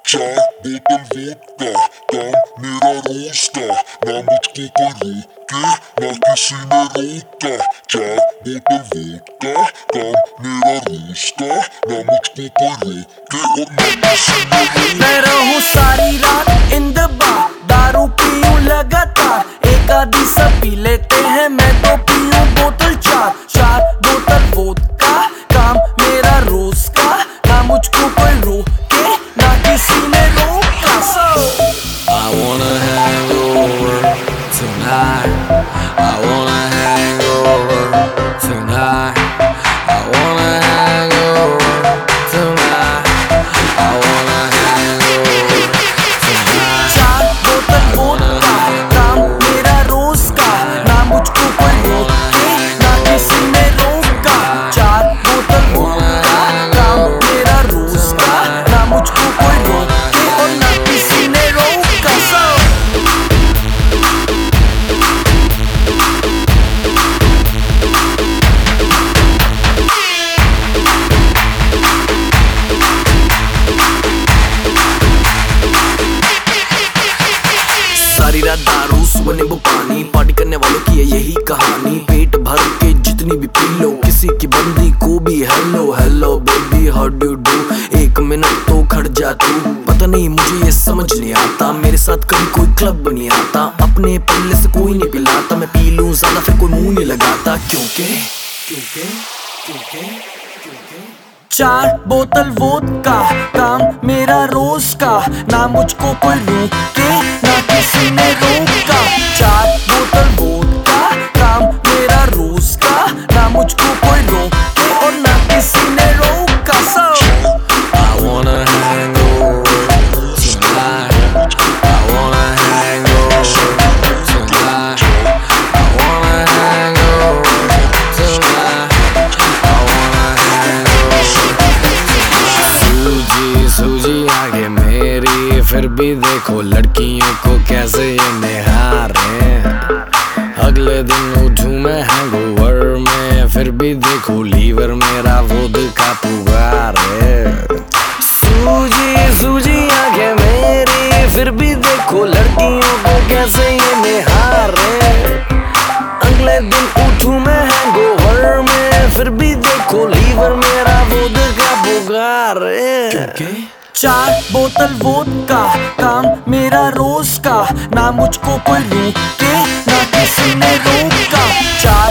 चार बोतल वोडका, काम मेरा रोज का, ना मुझको कोई रोके ना किसी ने रोका। चार बोतल वोडका, काम मेरा रोज का, ना मुझको कोई रोके और ना किसी ने रोका। मैं रहूं सारी रात इन द बार, दारू पीऊं लगातार, एक आधी सब पी लेते हैं, मैं तो पीऊं बोतल चार। चार बोतल वोडका, काम मेरा रोज का, ना मुझको कोई रोके ना किसी ने रोका। I wanna hang over tonight. I wanna hang over tonight. I wanna hang over tonight. I wanna hang over tonight. चार बोतल वोडका, काम मेरा रोज का, ना मुझको कोई रोके ना किसी ने रोका। चार बोतल वोडका, काम मेरा रोज का, ना मुझको कोई रोके और ना किसी ने रोका। सारी रात दारू सुबह नींबू पानी, पार्टी करने वालों की है यही कहानी। पेट भर के जितनी भी पी लो, किसी की बंदी को भी hello hello baby how do do. एक मिनट तो खड़ जा तू, पता नहीं मुझे ये समझ नहीं आता, मेरे साथ कभी कोई क्लब नहीं आता, अपने पल्ले से कोई नहीं पिलाता, मैं पी लूं ज्यादा फिर कोई मुंह नहीं लगाता। क्योंकि क्योंकि क्योंकि क्योंकि चार बोतल वोडका, काम मेरा रोज का, ना मुझको कोई रोके ना किसी ने रोका। चार बोतल वोडका, काम मेरा रोज का, ना मुझको कोई रोके और ना किसी ने रोका। I wanna hang over tonight. I wanna hang over tonight. I wanna hang over tonight. I wanna hang over tonight. सूजी आगे मेरी, फिर भी देखो लड़कियों को कैसे ये निहारे। अगले दिन उठूं मैं हैंगओवर में, फिर भी देखो लीवर मेरा वोडका पुकार है। सूजी आगे मेरी, फिर भी देखो लड़कियों को कैसे ये निहारे। अगले दिन उठूं मैं हैंगओवर में, फिर भी देखो लीवर मेरा वोडका पुकार है। चार बोतल वोडका, काम मेरा रोज का, ना मुझको कोई रोके ना किसी ने रोका। चार